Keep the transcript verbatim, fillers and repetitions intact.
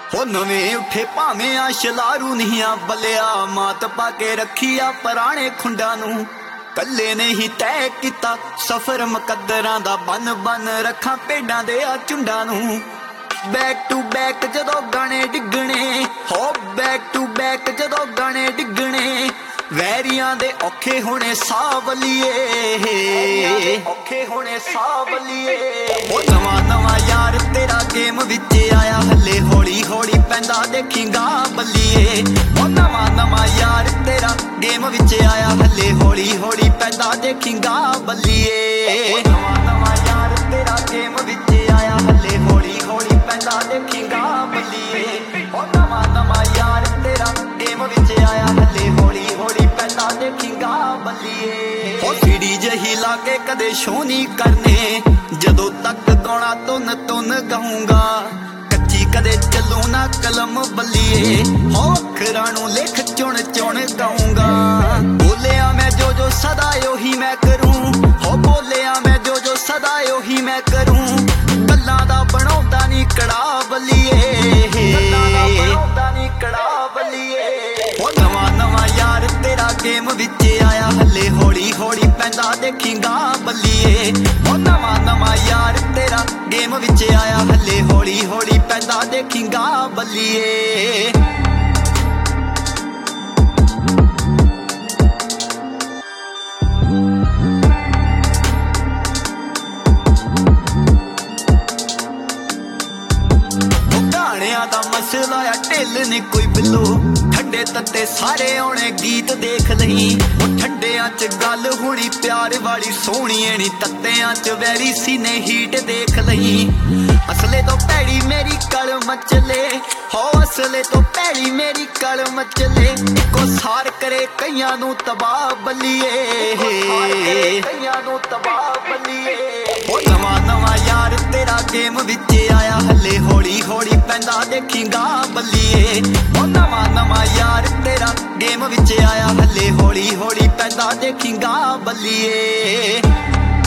हो नवें उठे भावें आ शलारू नहीं आ बलिया मात पा के रखी आ पुराने खुंडा नू कल्ले ने ही तय किता सफर मुकद्दरां दा बन बन रखा भेडां दे आ झुंडां नू बैक टू बैक जदों गाने डिगणे हो बैक टू बैक जदों गाने डिगणे वैरियां दे औखे होने सावलिए औखे होने सावलिए ओ नवा नवा यार तेरा गेम विच आया हले हौली हौली पैंदा देखी गां बल्लिए ओ नवा नवा यार तेरा गेम विच आया हले हौली हौली पैंदा देखी गां बल्लिए नवा नवा यार तेरा गेम विच आया हले हौली हौली पैंदा देखी गां बल्लिए ओ नवा नवा यार तेरा गेम विच आया हले हौली हौली पैंदा देखी गां बल्लिए ओ सीढ़ी जही लाके कदे शो नहीं करने जदों तक गाना तुन तुन गाऊंगा कच्ची कदे चलू ना कलम बल्लिए हो अखरां नू लिख चुन चुन गाऊंगा बोलिया मैं जो जो सदा ओही मैं करूं हो बोलिया मैं जो जो सदा ओही मैं करूं गल्लां दा बनाउंदा नी कड़ा बल्लिए गल्लां दा बनाउंदा नी कड़ा बल्लिए ओ नवा नवा यार तेरा गेम विच आया हले हौली हौली पैंदा देखी गां बल्लिए ओ नवा नवा यार तेरा गेम विच आया हले हौली हौली पैंदा देखी गां बल्लिए दा मसला या ढिल ने कोई बिलो ठंडे तत्ते सारे आने गीत देख लही ठंडिया च गल हुणी प्यार वाली सोहनी नी तत्तियां च वैरी सीने हीट देख लही असले तो भैड़ी मेरी कल मचले हो असले तो भैड़ी मेरी कल मचले इको सार करे कईयां नू तबाह बल्लिए कईयां नू तबाह बल्लिए ओ नवा नवा यार तेरा गेम विच आया हले हौली हौली पैंदा देखी गां बल्लिए ओ नवा नवा यार तेरा गेम विच आया हले हौली हौली पैंदा देखी गां बल्लिए।